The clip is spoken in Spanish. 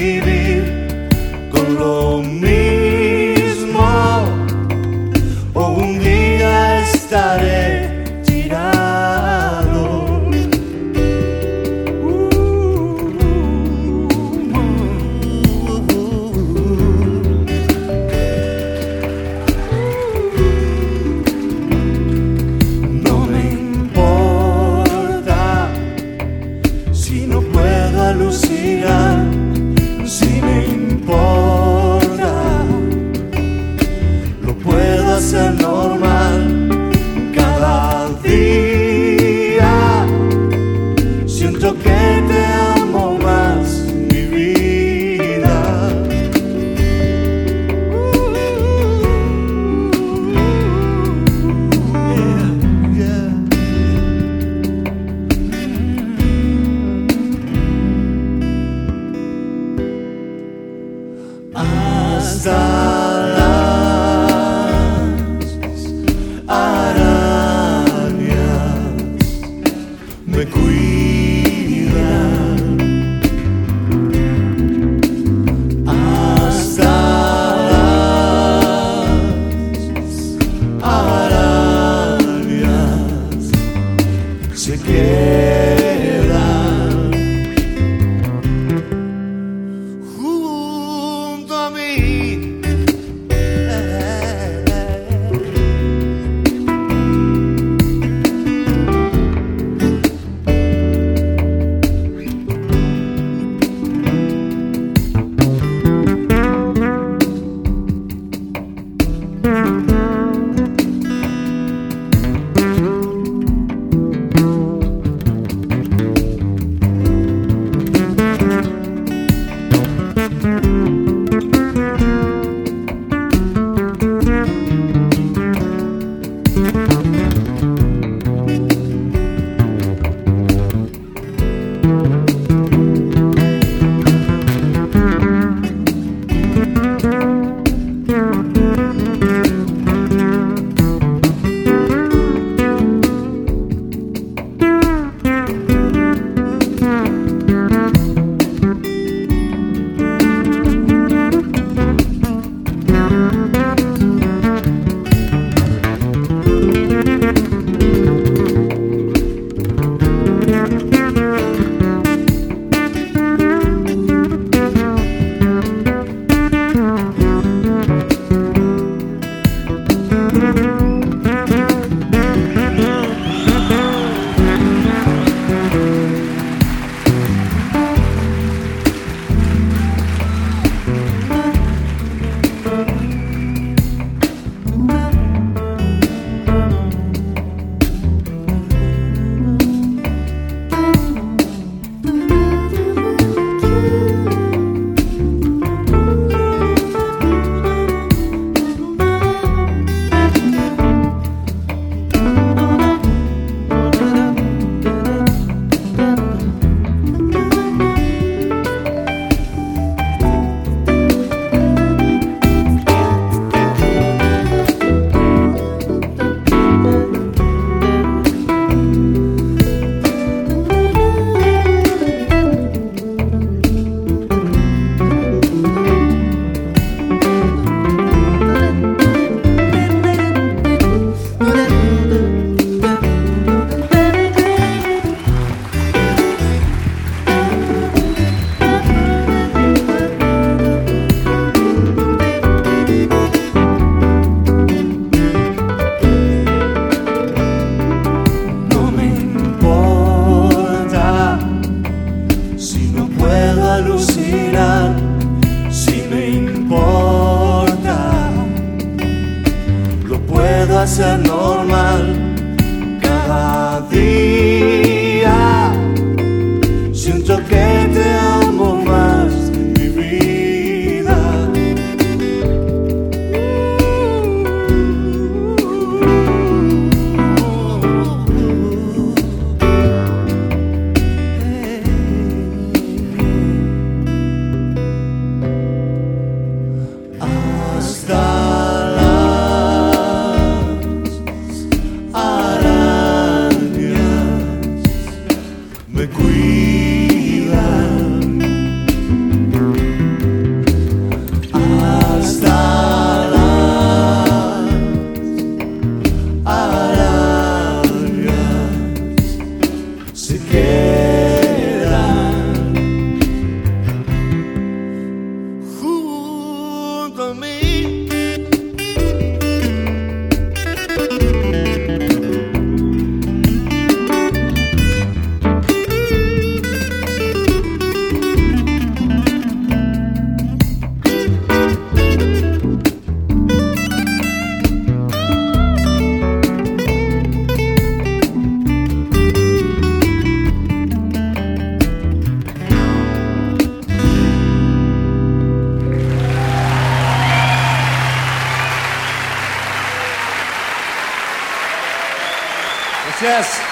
vivir con lo mismo, o un día estaré tirado. No me importa si no puedo alucinar, si me importa, lo puedo hacer normal cada día. Siento que te amo más, mi vida. Yeah, yeah. Hasta las arañas me cuidan, hasta las arañas se quedan junto a mí. Si me importa, lo puedo hacer normal cada día. Siento que te amo más, mi vida. me cuidan. Gracias.